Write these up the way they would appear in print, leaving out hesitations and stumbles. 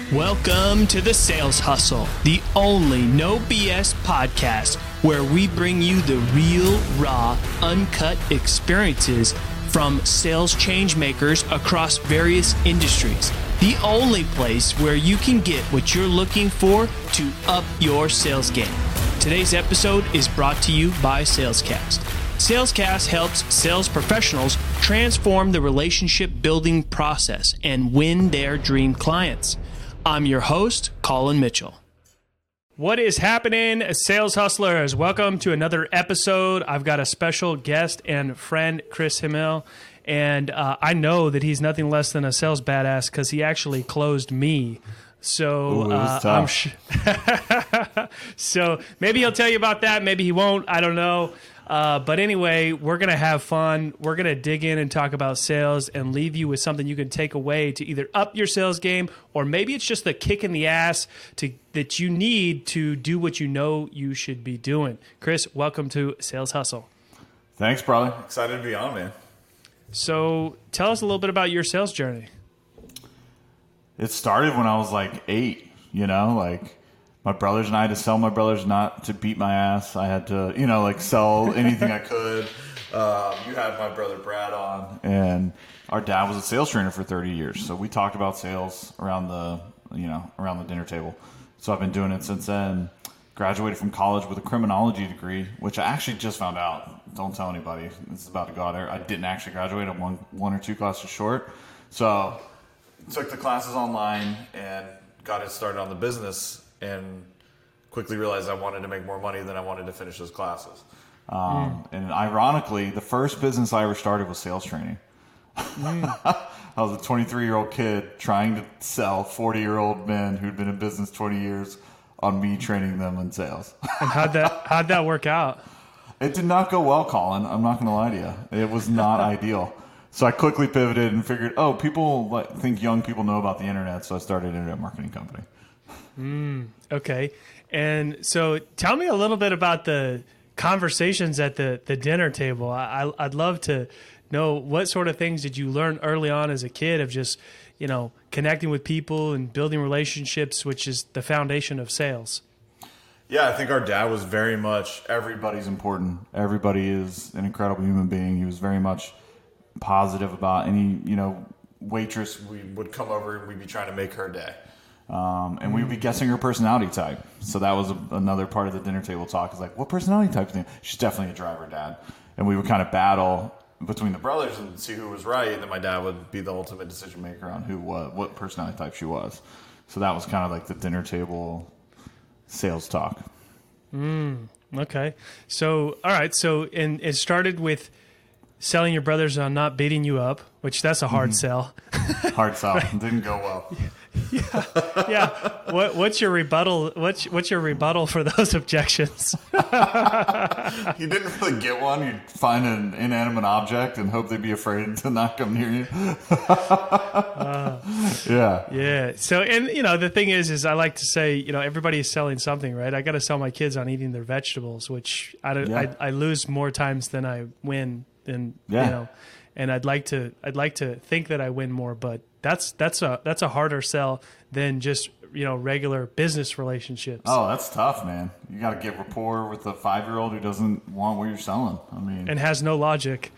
Welcome to the Sales Hustle, the only no BS podcast where we bring you the real, raw, uncut experiences from sales change makers across various industries. The only place where you can get what you're looking for to up your sales game. Today's episode is brought to you by Salescast. Salescast helps sales professionals transform the relationship building process and win their dream clients. I'm your host, Colin Mitchell. What is happening, Sales Hustlers? Welcome to another episode. I've got a special guest and friend, Chris Himmel, and I know that he's nothing less than a sales badass because he actually closed me. So so maybe he'll tell you about that. Maybe he won't. I don't know. But anyway, we're going to have fun. We're going to dig in and talk about sales and leave you with something you can take away to either up your sales game, or maybe it's just the kick in the ass that you need to do what you know you should be doing. Chris, welcome to Sales Hustle. Thanks, brother. Excited to be on, man. So tell us a little bit about your sales journey. It started when I was like 8, my brothers and I had to sell my brothers not to beat my ass. I had to, sell anything I could. You had my brother Brad on, and our dad was a sales trainer for 30 years. So we talked about sales around the dinner table. So I've been doing it since then. Graduated from college with a criminology degree, which I actually just found out. Don't tell anybody. This is about to go out there. I didn't actually graduate. I'm one or two classes short. So took the classes online and got it started on the business, and quickly realized I wanted to make more money than I wanted to finish those classes. And ironically, the first business I ever started was sales training. I was a 23-year-old kid trying to sell 40-year-old men who'd been in business 20 years on me training them in sales. And how'd that work out? It did not go well, Colin. I'm not going to lie to you. It was not ideal. So I quickly pivoted and figured, people think young people know about the internet, so I started an internet marketing company. Okay. And so tell me a little bit about the conversations at the dinner table. I'd love to know what sort of things did you learn early on as a kid of just, connecting with people and building relationships, which is the foundation of sales. Yeah, I think our dad was very much, everybody's important. Everybody is an incredible human being. He was very much positive about any, waitress we would come over and we'd be trying to make her day. And we would be guessing her personality type. So that was another part of the dinner table talk, is like, what personality type is she? She's definitely a driver, Dad. And we would kind of battle between the brothers and see who was right. And then my dad would be the ultimate decision maker on what personality type she was. So that was kind of like the dinner table sales talk. Okay. So, all right. So, and it started with selling your brothers on not beating you up, which that's a hard sell. Hard sell. Right. Didn't go well. Yeah. What's your rebuttal? What's your rebuttal for those objections? You didn't really get one. You'd find an inanimate object and hope they'd be afraid to not come near you. Yeah. Yeah. So, and the thing is I like to say, everybody is selling something, right? I got to sell my kids on eating their vegetables, which I lose more times than I win. And and I'd like to think that I win more, but that's a harder sell than just regular business relationships. Oh, that's tough, man. You got to get rapport with a 5-year-old who doesn't want what you're selling. I mean, and has no logic.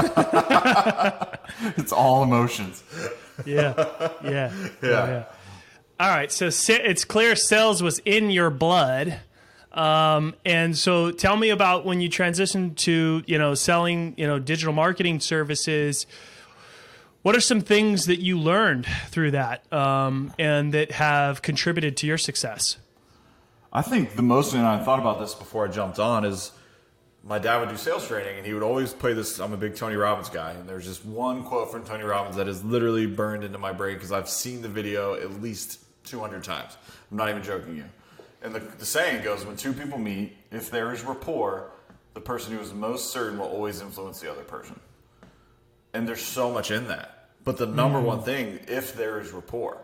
It's all emotions. Yeah. All right, so it's clear sales was in your blood. And so tell me about when you transitioned to, selling, digital marketing services. What are some things that you learned through that, and that have contributed to your success? I think the most, and I thought about this before I jumped on, is my dad would do sales training, and he would always play this. I'm a big Tony Robbins guy, and there's just one quote from Tony Robbins that is literally burned into my brain because I've seen the video at least 200 times. I'm not even joking you. And the saying goes, when two people meet, if there is rapport, the person who is most certain will always influence the other person. And there's so much in that. But the number one thing, if there is rapport,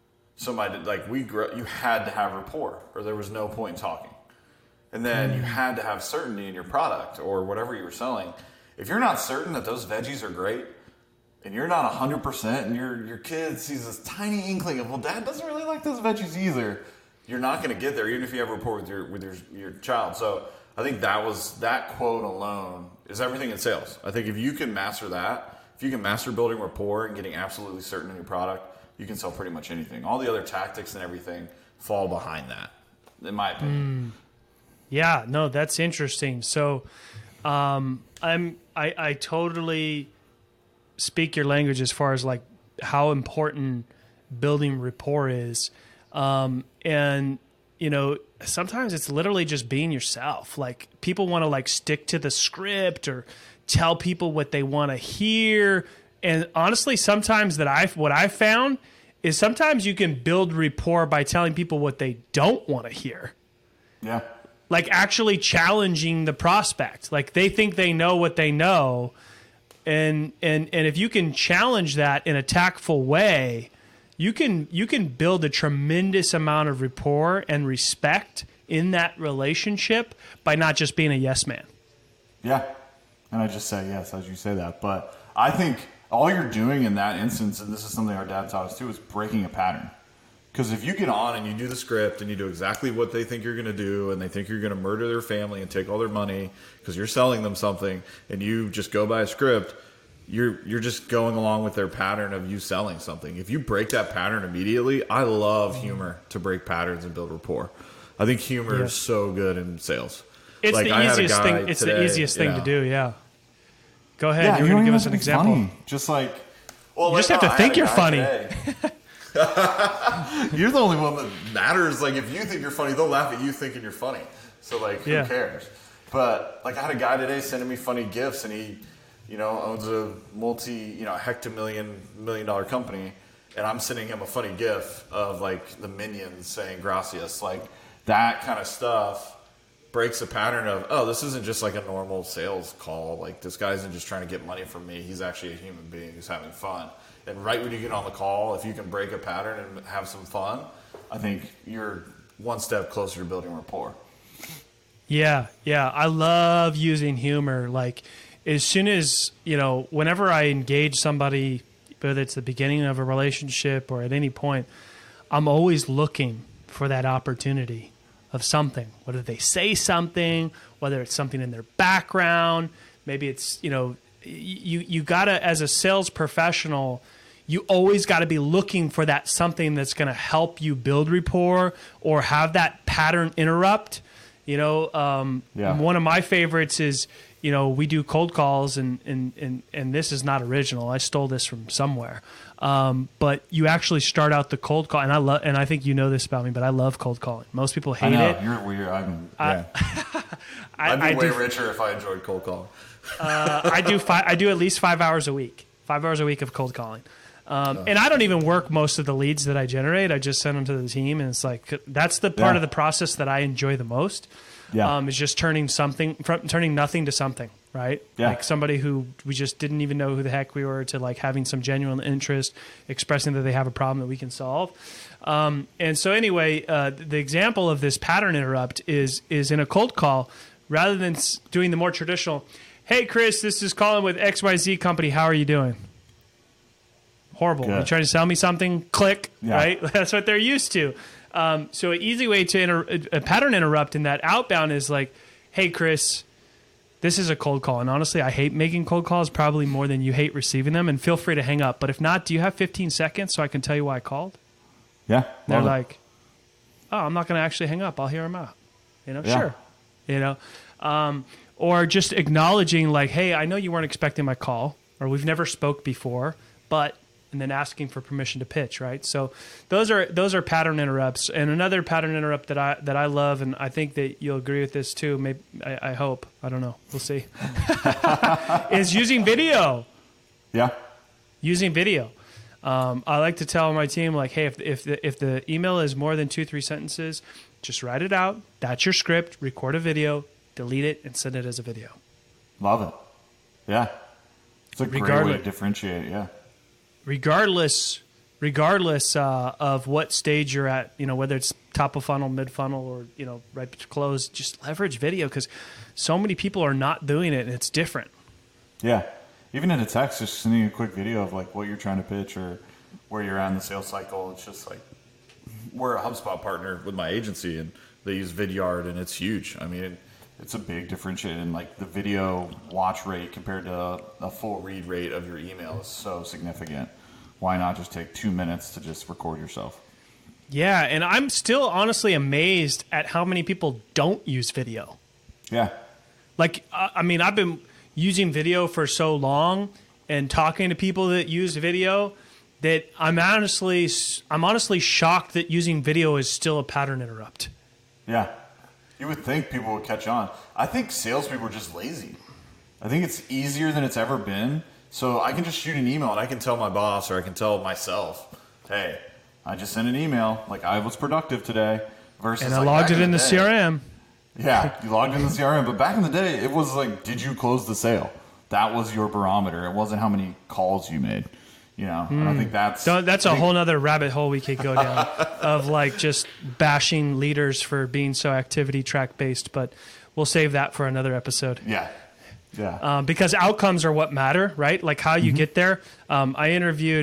you had to have rapport, or there was no point in talking. And then you had to have certainty in your product or whatever you were selling. If you're not certain that those veggies are great, and you're not 100%, and your kid sees this tiny inkling of, well, Dad doesn't really like those veggies either, you're not going to get there, even if you have a rapport with your child. So I think that quote alone is everything in sales. I think if you can master that, if you can master building rapport and getting absolutely certain in your product, you can sell pretty much anything. All the other tactics and everything fall behind that, in my opinion. Yeah, no, that's interesting. So I totally speak your language as far as like how important building rapport is. And you know, sometimes it's literally just being yourself. Like people want to like stick to the script or tell people what they want to hear. And honestly, sometimes what I've found is sometimes you can build rapport by telling people what they don't want to hear. Yeah. Like actually challenging the prospect. Like they think they know what they know. And if you can challenge that in a tactful way, you can build a tremendous amount of rapport and respect in that relationship by not just being a yes man. Yeah. And I just say yes as you say that. But I think all you're doing in that instance, and this is something our dad taught us too, is breaking a pattern. Because if you get on and you do the script and you do exactly what they think you're going to do, and they think you're going to murder their family and take all their money because you're selling them something, and you just go by a script, you're just going along with their pattern of you selling something. If you break that pattern immediately, I love humor to break patterns and build rapport. I think humor is so good in sales. It's like, the easiest thing. It's the easiest thing to do. Yeah. Go ahead. You're going to give us an example. Funny. Just like, well, you just have to think you're funny. You're the only one that matters. Like, if you think you're funny, they'll laugh at you thinking you're funny. So, like, who cares? But, like, I had a guy today sending me funny gifts, and he, you know, owns a $million company, and I'm sending him a funny gif of, like, the Minions saying gracias. Like, that kind of stuff breaks a pattern of, oh, this isn't just like a normal sales call. Like, this guy isn't just trying to get money from me. He's actually a human being who's having fun. And right when you get on the call, if you can break a pattern and have some fun, I think you're one step closer to building rapport. Yeah. I love using humor. Like, as soon as, you know, whenever I engage somebody, whether it's the beginning of a relationship or at any point, I'm always looking for that opportunity of something, whether they say something, whether it's something in their background, maybe it's, you know, you gotta, as a sales professional, you always got to be looking for that something that's going to help you build rapport or have that pattern interrupt. You know, one of my favorites is, you know, we do cold calls and this is not original. I stole this from somewhere. But you actually start out the cold call, and I think you know this about me, but I love cold calling. Most people hate it. You're weird. I'd be way richer if I enjoyed cold calling. I do at least 5 hours a week. 5 hours a week of cold calling. And I don't even work most of the leads that I generate. I just send them to the team, and it's like that's the part of the process that I enjoy the most. Yeah, is just turning nothing to something, right? Yeah. Like somebody who we just didn't even know who the heck we were to like having some genuine interest, expressing that they have a problem that we can solve. And so anyway, the example of this pattern interrupt is in a cold call, rather than doing the more traditional, "Hey Chris, this is Colin with XYZ Company. How are you doing?" Horrible. Good. You're trying to sell me something? Click, right? That's what they're used to. So an easy way to a pattern interrupt in that outbound is like, "Hey, Chris, this is a cold call. And honestly, I hate making cold calls probably more than you hate receiving them. And feel free to hang up. But if not, do you have 15 seconds so I can tell you why I called?" Yeah. They're like, "Oh, I'm not going to actually hang up. I'll hear them out." You know, sure. You know, or just acknowledging like, "Hey, I know you weren't expecting my call, or we've never spoke before, but," and then asking for permission to pitch, right? So those are pattern interrupts. And another pattern interrupt that I love, and I think that you'll agree with this too. Maybe I hope. I don't know. We'll see. Is using video. Yeah. Using video. I like to tell my team like, "Hey, if the email is more than 2-3 sentences, just write it out. That's your script. Record a video, delete it, and send it as a video." Love it. Yeah. It's a great way to differentiate. Yeah. Regardless of what stage you're at, you know, whether it's top of funnel, mid funnel, or, you know, right to close, just leverage video because so many people are not doing it and it's different. Yeah. even in a text, just sending a quick video of like what you're trying to pitch or where you're at in the sales cycle. It's just like, we're a HubSpot partner with my agency, and they use Vidyard, and it's huge. I mean, it's a big differentiator, and like the video watch rate compared to a full read rate of your email is so significant. Why not just take 2 minutes to just record yourself? Yeah, and I'm still honestly amazed at how many people don't use video. Yeah. Like, I mean, I've been using video for so long and talking to people that use video that I'm honestly shocked that using video is still a pattern interrupt. Yeah. You would think people would catch on. I think salespeople are just lazy. I think it's easier than it's ever been. So I can just shoot an email and I can tell my boss or I can tell myself, hey, I just sent an email. Like, I was productive today. Versus and I like logged it in the CRM. Yeah, you logged in the CRM. But back in the day, it was like, did you close the sale? That was your barometer. It wasn't how many calls you made. You know, and I think that's a whole nother rabbit hole we could go down of like just bashing leaders for being so activity track based. But we'll save that for another episode. Yeah. Yeah. Because outcomes are what matter, right? Like how you get there. I interviewed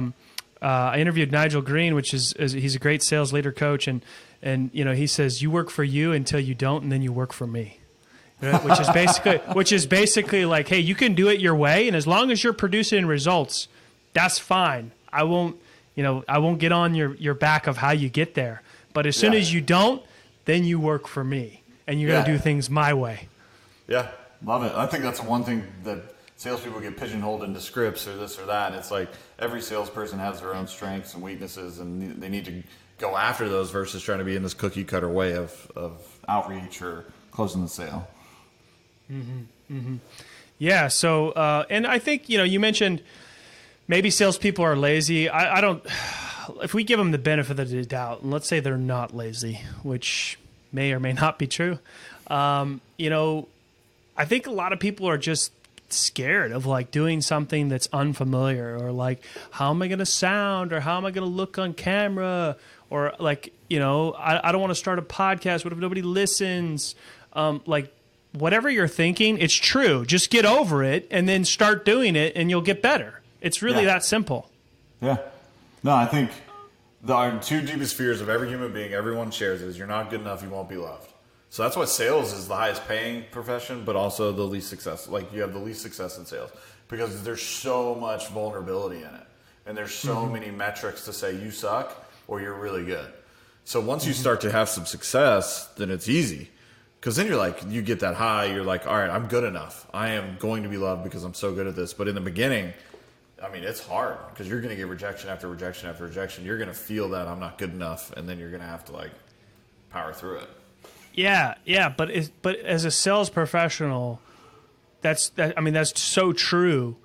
Nigel Green, which is he's a great sales leader coach, and you know, he says you work for you until you don't, and then you work for me. Right? Which is basically like, hey, you can do it your way, and as long as you're producing results, that's fine. I won't get on your back of how you get there. But as soon as you don't, then you work for me, and you're gonna do things my way. Yeah, love it. I think that's one thing that salespeople get pigeonholed into scripts or this or that. And it's like every salesperson has their own strengths and weaknesses, and they need to go after those versus trying to be in this cookie cutter way of outreach or closing the sale. Mm-hmm. Mm-hmm. Yeah. So, and I think, you know, you mentioned maybe salespeople are lazy. I don't. If we give them the benefit of the doubt, and let's say they're not lazy, which may or may not be true, you know, I think a lot of people are just scared of like doing something that's unfamiliar, or like, how am I going to sound, or how am I going to look on camera, or like, you know, I don't want to start a podcast. What if nobody listens? Like, whatever you're thinking, it's true. Just get over it and then start doing it, and you'll get better. It's really that simple. Yeah. No, I think the two deepest fears of every human being, everyone shares, is you're not good enough, you won't be loved. So that's why sales is the highest paying profession, but also the least success. Like, you have the least success in sales because there's so much vulnerability in it. And there's so many metrics to say you suck or you're really good. So once you start to have some success, then it's easy. Because then you're like, you get that high, you're like, all right, I'm good enough. I am going to be loved because I'm so good at this. But in the beginning, I mean, it's hard because you're going to get rejection after rejection after rejection. You're going to feel that I'm not good enough, and then you're going to have to like power through it. Yeah, but as a sales professional, that's so true.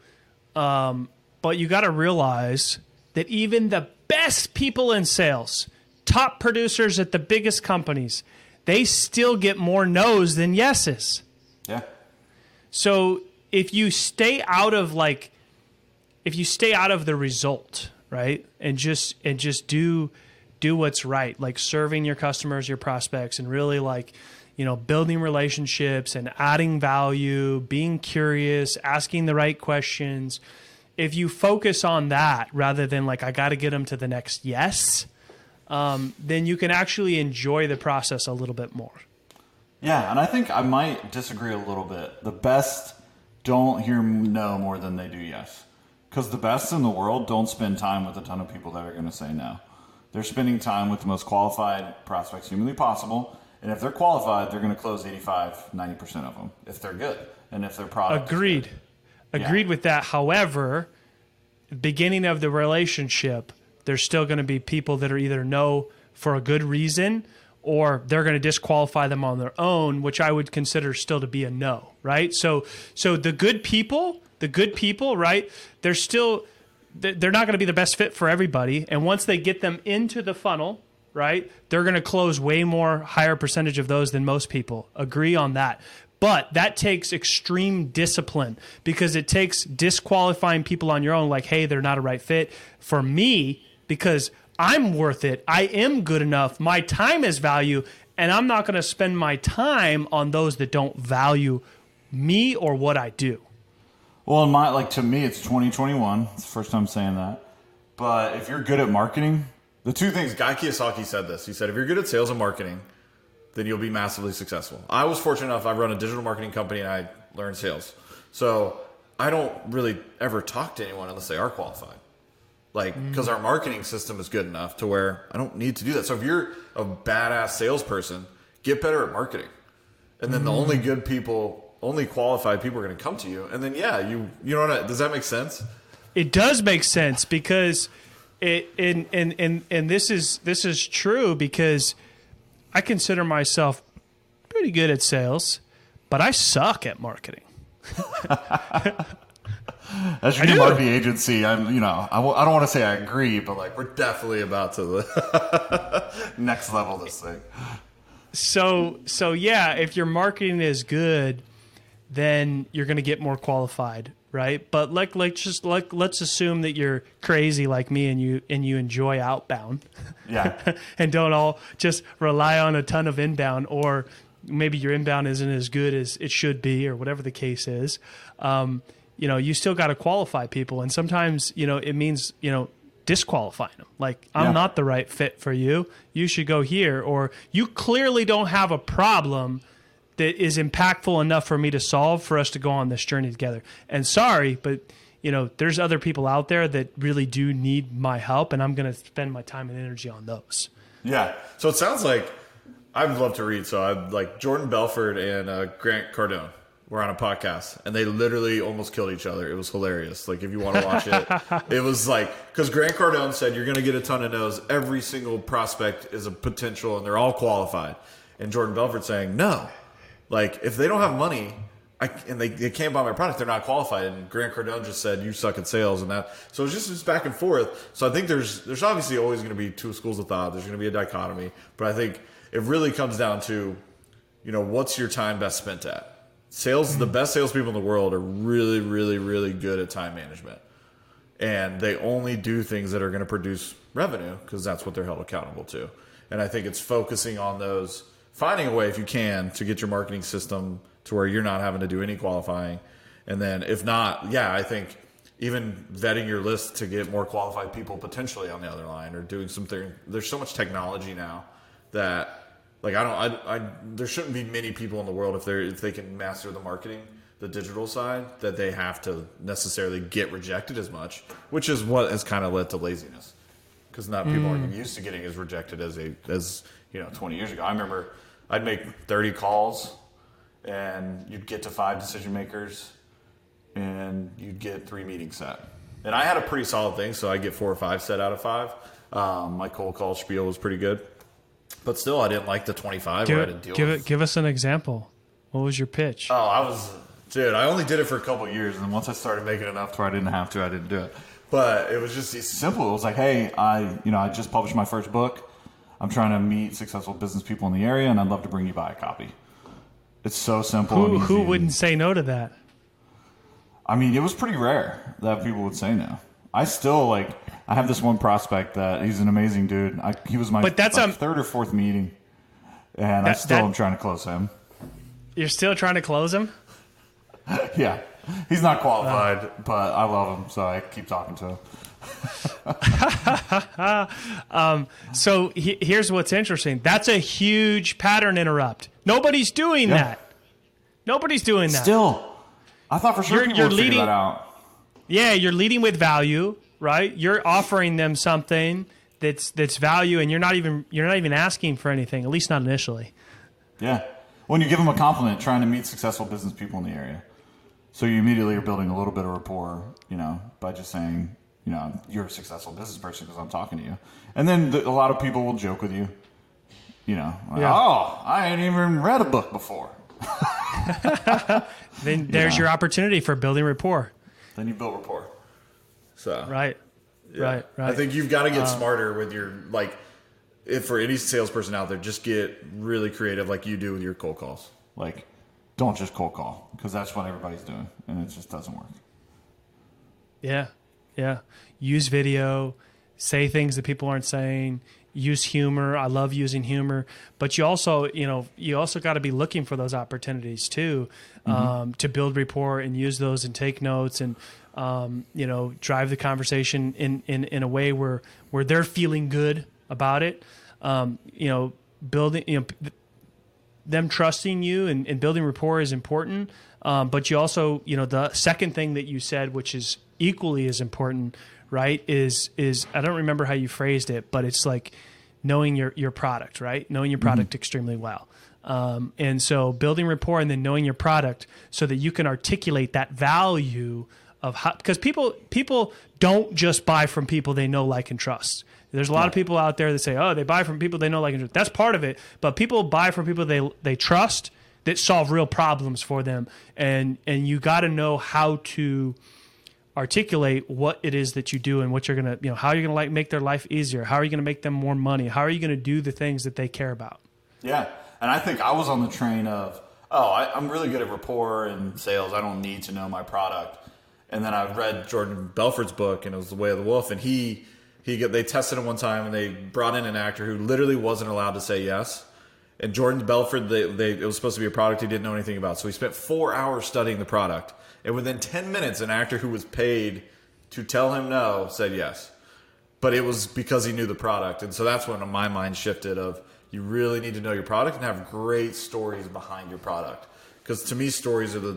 But you got to realize that even the best people in sales, top producers at the biggest companies, they still get more no's than yeses. Yeah. So if you stay out of the result, right, and just do what's right, like serving your customers, your prospects, and really like, you know, building relationships and adding value, being curious, asking the right questions. If you focus on that rather than like, I got to get them to the next yes, then you can actually enjoy the process a little bit more. Yeah, and I think I might disagree a little bit. The best don't hear no more than they do yes. Because the best in the world don't spend time with a ton of people that are going to say no. They're spending time with the most qualified prospects humanly possible. And if they're qualified, they're going to close 85, 90% of them if they're good. And if their product Agreed with that. However, beginning of the relationship, there's still going to be people that are either no for a good reason, or they're going to disqualify them on their own, which I would consider still to be a no, right? So the good people, right, they're not going to be the best fit for everybody. And once they get them into the funnel, right, they're going to close way more higher percentage of those than most people. Agree on that. But that takes extreme discipline, because it takes disqualifying people on your own, like, hey, they're not a right fit for me because I'm worth it. I am good enough. My time is value, and I'm not going to spend my time on those that don't value me or what I do. Well, to me, it's 2021. It's the first time saying that. But if you're good at marketing, the two things, Guy Kiyosaki said this. He said, if you're good at sales and marketing, then you'll be massively successful. I was fortunate enough, I run a digital marketing company and I learned sales. So I don't really ever talk to anyone unless they are qualified. Because our marketing system is good enough to where I don't need to do that. So if you're a badass salesperson, get better at marketing. And then the only good people, only qualified people are going to come to you. And then, you know what does that make sense? It does make sense because and this is true because I consider myself pretty good at sales, but I suck at marketing. As your new marketing agency, I don't want to say I agree, but we're definitely about to the next level of this thing. So yeah, if your marketing is good, then you're going to get more qualified, right? But let's assume that you're crazy like me and you enjoy outbound, and don't all just rely on a ton of inbound, or maybe your inbound isn't as good as it should be, or whatever the case is. You still got to qualify people. And sometimes, it means, disqualifying them. I'm not the right fit for you. You should go here. Or you clearly don't have a problem that is impactful enough for me to solve for us to go on this journey together. And sorry, but, there's other people out there that really do need my help, and I'm going to spend my time and energy on those. Yeah. So it sounds like I'd love to read. So I'd Jordan Belfort and Grant Cardone were on a podcast, and they literally almost killed each other. It was hilarious. If you want to watch it, it was because Grant Cardone said, you're going to get a ton of no's. Every single prospect is a potential, and they're all qualified. And Jordan Belfort saying, no. If they don't have money and they can't buy my product, they're not qualified. And Grant Cardone just said, you suck at sales. And that. So it's just back and forth. So I think there's obviously always going to be two schools of thought. There's going to be a dichotomy. But I think it really comes down to, what's your time best spent at? The best salespeople in the world are really, really, really good at time management. And they only do things that are going to produce revenue because that's what they're held accountable to. And I think it's focusing on those, finding a way, if you can, to get your marketing system to where you're not having to do any qualifying. And then if not, I think even vetting your list to get more qualified people potentially on the other line, or doing something. There's so much technology now that there shouldn't be many people in the world if they can master the marketing, the digital side, that they have to necessarily get rejected as much, which is what has kind of led to laziness, because not people aren't used to getting as rejected as 20 years ago. I remember I'd make 30 calls, and you'd get to 5 decision makers, and you'd get 3 meetings set. And I had a pretty solid thing, so I'd get 4 or 5 set out of 5. My cold call spiel was pretty good. But still, I didn't like the 25 where I had to deal with. Give us an example. What was your pitch? Oh, I only did it for a couple of years, and once I started making enough to where I didn't have to, I didn't do it. But it was just simple. It was hey, I just published my first book. I'm trying to meet successful business people in the area, and I'd love to bring you by a copy. It's so simple. Who wouldn't say no to that? I mean, it was pretty rare that people would say no. I still I have this one prospect that he's an amazing dude. He was my third or fourth meeting, and I still am trying to close him. You're still trying to close him? Yeah. He's not qualified, but I love him, so I keep talking to him. So here's what's interesting. That's a huge pattern interrupt. Nobody's doing that. Nobody's doing that. Still. I thought for sure people would figure that out. Yeah, you're leading with value, right? You're offering them something that's value, and you're not even asking for anything, at least not initially. Yeah. When you give them a compliment, trying to meet successful business people in the area. So you immediately are building a little bit of rapport, by just saying, you're a successful business person because I'm talking to you. And then a lot of people will joke with you, oh, I ain't even read a book before. Then there's your opportunity for building rapport. Then you build rapport. So Right. I think you've got to get smarter with your, if for any salesperson out there, just get really creative like you do with your cold calls. Don't just cold call, because that's what everybody's doing, and it just doesn't work. Yeah. Use video, say things that people aren't saying, use humor. I love using humor, but you also got to be looking for those opportunities too, to build rapport and use those and take notes and, drive the conversation in a way where they're feeling good about it. Building, them trusting you and building rapport is important. But you also, the second thing that you said, which is equally as important, right, is I don't remember how you phrased it, but it's like knowing your product, right? Knowing your product extremely well. And so building rapport and then knowing your product so that you can articulate that value of how, because people don't just buy from people they know, like, and trust. There's a lot of people out there that say, oh, they buy from people they know, like, and trust. That's part of it. But people buy from people they trust that solve real problems for them. And you got to know how to articulate what it is that you do and what you're going to, how you're going to make their life easier. How are you going to make them more money? How are you going to do the things that they care about? Yeah. And I think I was on the train of, I'm really good at rapport and sales. I don't need to know my product. And then I read Jordan Belfort's book, and it was The Way of the Wolf. And they tested him one time, and they brought in an actor who literally wasn't allowed to say yes. And Jordan Belfort, it was supposed to be a product he didn't know anything about. So he spent 4 hours studying the product. And within 10 minutes, an actor who was paid to tell him no said yes. But it was because he knew the product. And so that's when my mind shifted of, you really need to know your product and have great stories behind your product. Because to me, stories are the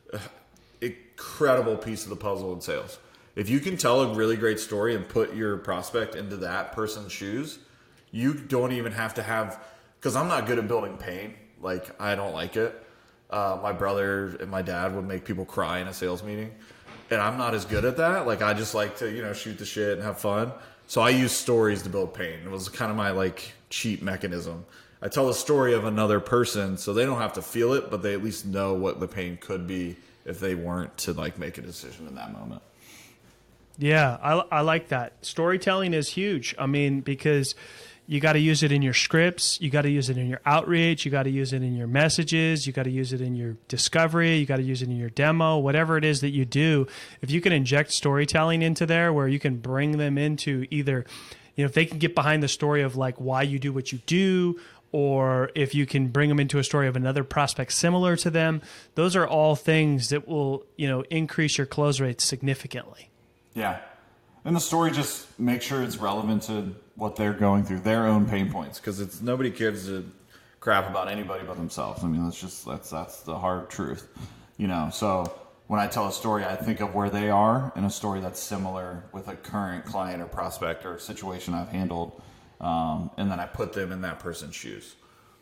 incredible piece of the puzzle in sales. If you can tell a really great story and put your prospect into that person's shoes, you don't even have to have, because I'm not good at building pain. Like, I don't like it. My brother and my dad would make people cry in a sales meeting, and I'm not as good at that. Like, I just like to, shoot the shit and have fun. So I use stories to build pain. It was kind of my cheat mechanism. I tell a story of another person so they don't have to feel it, but they at least know what the pain could be if they weren't to make a decision in that moment. Yeah, I like that. Storytelling is huge. I mean, because you got to use it in your scripts. You got to use it in your outreach. You got to use it in your messages. You got to use it in your discovery. You got to use it in your demo, whatever it is that you do. If you can inject storytelling into there where you can bring them into either, if they can get behind the story of why you do what you do, or if you can bring them into a story of another prospect similar to them, those are all things that will, increase your close rates significantly. Yeah. And the story just makes sure it's relevant to what they're going through, their own pain points, because nobody gives a crap about anybody but themselves. I mean, that's the hard truth, So when I tell a story, I think of where they are in a story that's similar with a current client or prospect or situation I've handled, and then I put them in that person's shoes.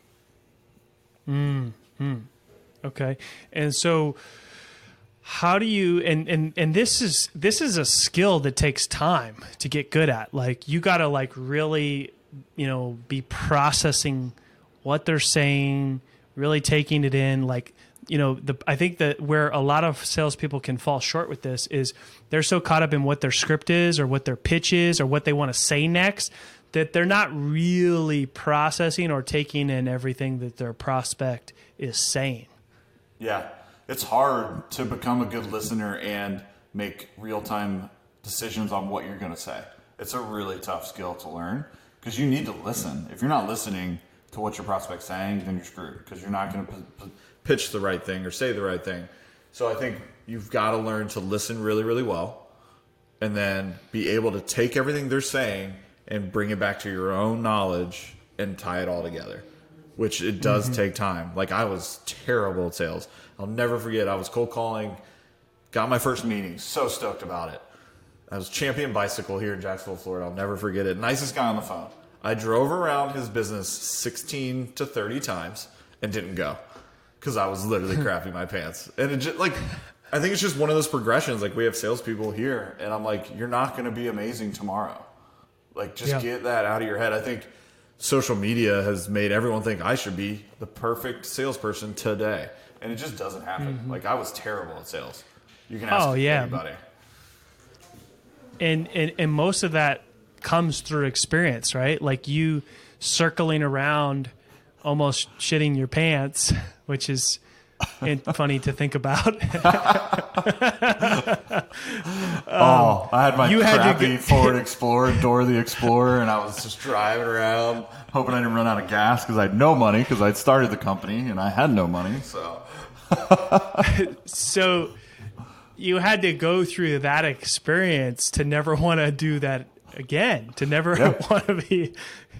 Okay, and so. How do you and this is a skill that takes time to get good at. You got to really, be processing what they're saying, really taking it in. I think that where a lot of salespeople can fall short with this is they're so caught up in what their script is or what their pitch is or what they want to say next that they're not really processing or taking in everything that their prospect is saying. Yeah. It's hard to become a good listener and make real-time decisions on what you're going to say. It's a really tough skill to learn because you need to listen. If you're not listening to what your prospect's saying, then you're screwed because you're not going to pitch the right thing or say the right thing. So I think you've got to learn to listen really, really well and then be able to take everything they're saying and bring it back to your own knowledge and tie it all together, which it does take time. I was terrible at sales. I'll never forget. I was cold calling, got my first meeting, so stoked about it. I was Champion Bicycle here in Jacksonville, Florida. I'll never forget it. Nicest guy on the phone. I drove around his business 16 to 30 times and didn't go because I was literally crapping my pants. And it just, I think it's just one of those progressions. We have salespeople here, and I'm you're not going to be amazing tomorrow. Get that out of your head. I think social media has made everyone think I should be the perfect salesperson today. And it just doesn't happen. I was terrible at sales. You can ask anybody. And most of that comes through experience, right? You circling around, almost shitting your pants, which is and funny to think about. I had my crappy Ford Explorer, Dora the Explorer, and I was just driving around hoping I didn't run out of gas because I had no money because I'd started the company and I had no money. So you had to go through that experience to never want to do that again, to never want to be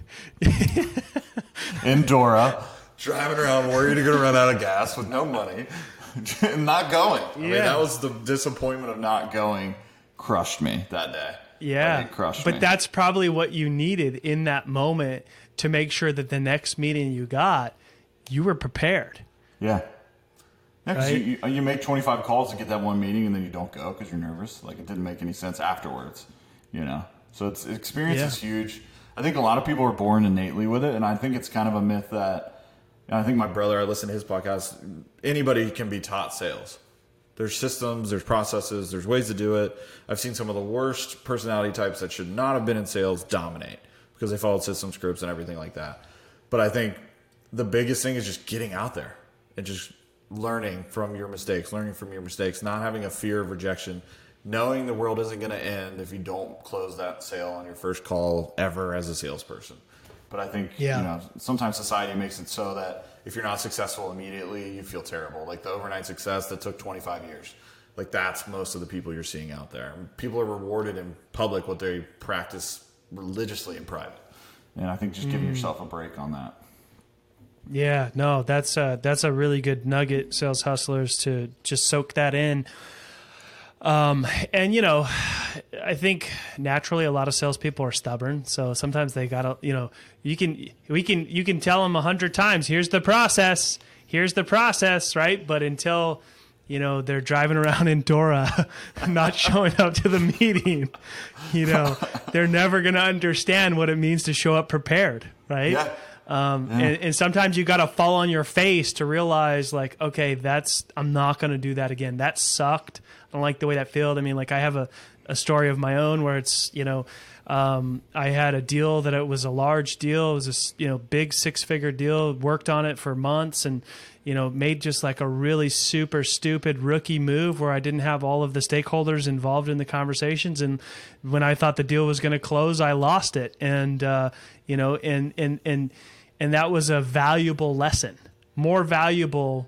in Dora, driving around worried you're going to run out of gas with no money and not going. I mean, that was the disappointment of not going crushed me that day. Yeah. Like, it crushed me. But that's probably what you needed in that moment to make sure that the next meeting you got, you were prepared. Yeah. Yeah, because right? you make 25 calls to get that one meeting and then you don't go because you're nervous. Like, it didn't make any sense afterwards, you know? So experience is huge. I think a lot of people are born innately with it, and I think it's kind of a myth that, I think my brother, I listen to his podcast, anybody can be taught sales. There's systems, there's processes, there's ways to do it. I've seen some of the worst personality types that should not have been in sales dominate because they followed system scripts and everything like that. But I think the biggest thing is just getting out there and just learning from your mistakes, not having a fear of rejection, knowing the world isn't going to end if you don't close that sale on your first call ever as a salesperson. But I think, sometimes society makes it so that if you're not successful immediately, you feel terrible. Like the overnight success that took 25 years. Like that's most of the people you're seeing out there. People are rewarded in public what they practice religiously in private. And I think just giving yourself a break on that. Yeah, no, that's a really good nugget, sales hustlers, to just soak that in. And I think naturally a lot of salespeople are stubborn, so sometimes they gotta, you can tell them 100 times, here's the process, right? But until they're driving around in Dora, not showing up to the meeting, they're never gonna understand what it means to show up prepared, right? Yeah. And sometimes you got to fall on your face to realize, like, okay, I'm not going to do that again. That sucked. I don't like the way that felt. I mean, like, I have a story of my own where it's, I had a deal that it was a large deal. It was a, big 6-figure deal, worked on it for months and, made just like a really super stupid rookie move where I didn't have all of the stakeholders involved in the conversations. And when I thought the deal was going to close, I lost it. And, and that was a valuable lesson, more valuable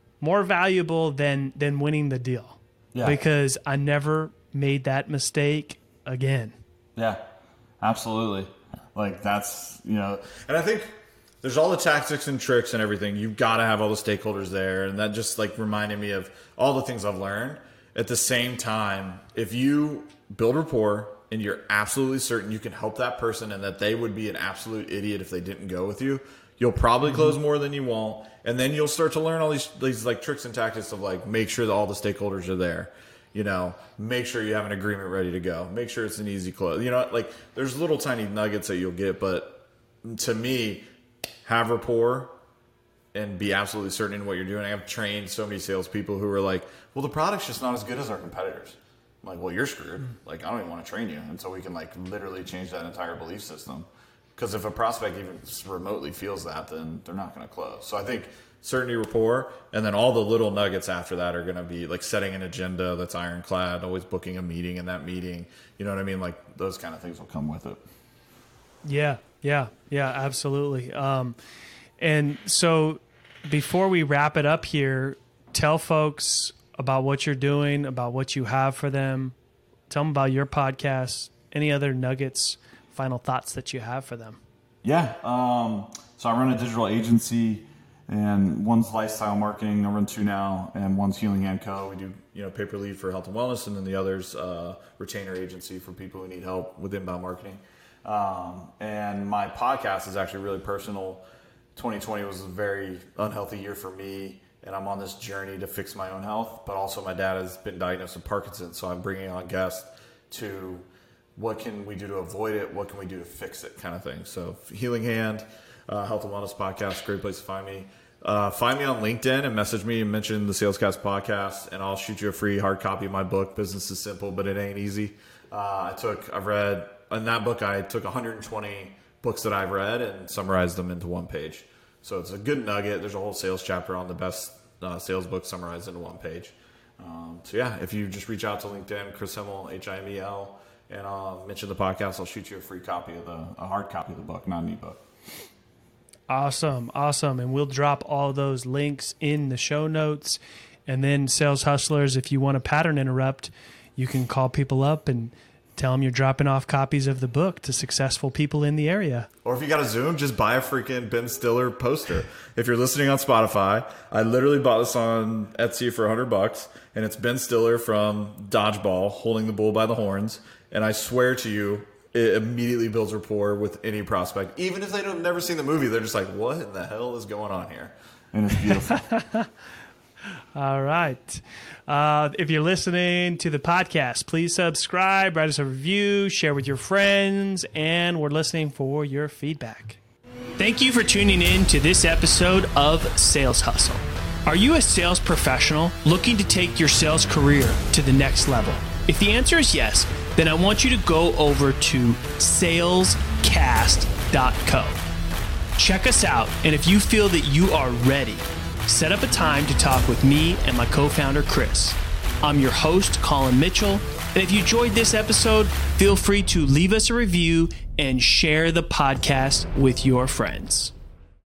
than winning the deal, because I never made that mistake again. Yeah, absolutely. Like that's, and I think there's all the tactics and tricks and everything. You've got to have all the stakeholders there. And that just like reminded me of all the things I've learned. At the same time, if you build rapport and you're absolutely certain you can help that person and that they would be an absolute idiot if they didn't go with you, you'll probably close more than you won't. And then you'll start to learn all these like tricks and tactics of like, make sure that all the stakeholders are there. Make sure you have an agreement ready to go. Make sure it's an easy close. Like there's little tiny nuggets that you'll get. But to me, have rapport and be absolutely certain in what you're doing. I've trained so many salespeople who are like, well, the product's just not as good as our competitors. I'm like, well, you're screwed. Like, I don't even want to train you until we can like literally change that entire belief system. Because if a prospect even remotely feels that, then they're not going to close. So I think certainty, rapport, and then all the little nuggets after that are going to be like setting an agenda that's ironclad, always booking a meeting in that meeting. You know what I mean? Like those kind of things will come with it. Yeah, absolutely. And so before we wrap it up here, tell folks about what you're doing, about what you have for them. Tell them about your podcast, any other nuggets, final thoughts that you have for them. Yeah. So I run a digital agency, and one's lifestyle marketing. I run 2 now, and one's Healing Hand Co. We do, pay-per lead for health and wellness, and then the other's retainer agency for people who need help with inbound marketing. And my podcast is actually really personal. 2020 was a very unhealthy year for me, and I'm on this journey to fix my own health, but also my dad has been diagnosed with Parkinson's, so I'm bringing on guests to what can we do to avoid it, what can we do to fix it kind of thing. So Healing Hand, Health and Wellness Podcast, great place to find me. Find me on LinkedIn and message me and mention the Salescast podcast, and I'll shoot you a free hard copy of my book, Business is Simple, But It Ain't Easy. I've read, in that book, I took 120 books that I've read and summarized them into one page. So it's a good nugget. There's a whole sales chapter on the best sales book summarized into one page. So yeah, if you just reach out to LinkedIn, Chris Himmel, Himel, and mention the podcast, I'll shoot you a free copy of a hard copy of the book, not an ebook. Awesome. And we'll drop all those links in the show notes. And then Sales Hustlers, if you want to pattern interrupt, you can call people up and tell them you're dropping off copies of the book to successful people in the area. Or if you got a Zoom, just buy a freaking Ben Stiller poster. If you're listening on Spotify, I literally bought this on Etsy for $100, and it's Ben Stiller from Dodgeball holding the bull by the horns. And I swear to you, it immediately builds rapport with any prospect. Even if they've never seen the movie, they're just like, what in the hell is going on here? And it's beautiful. All right. If you're listening to the podcast, please subscribe, write us a review, share with your friends, and we're listening for your feedback. Thank you for tuning in to this episode of Sales Hustle. Are you a sales professional looking to take your sales career to the next level? If the answer is yes, then I want you to go over to salescast.co. Check us out, and if you feel that you are ready, set up a time to talk with me and my co-founder, Chris. I'm your host, Colin Mitchell, and if you enjoyed this episode, feel free to leave us a review and share the podcast with your friends.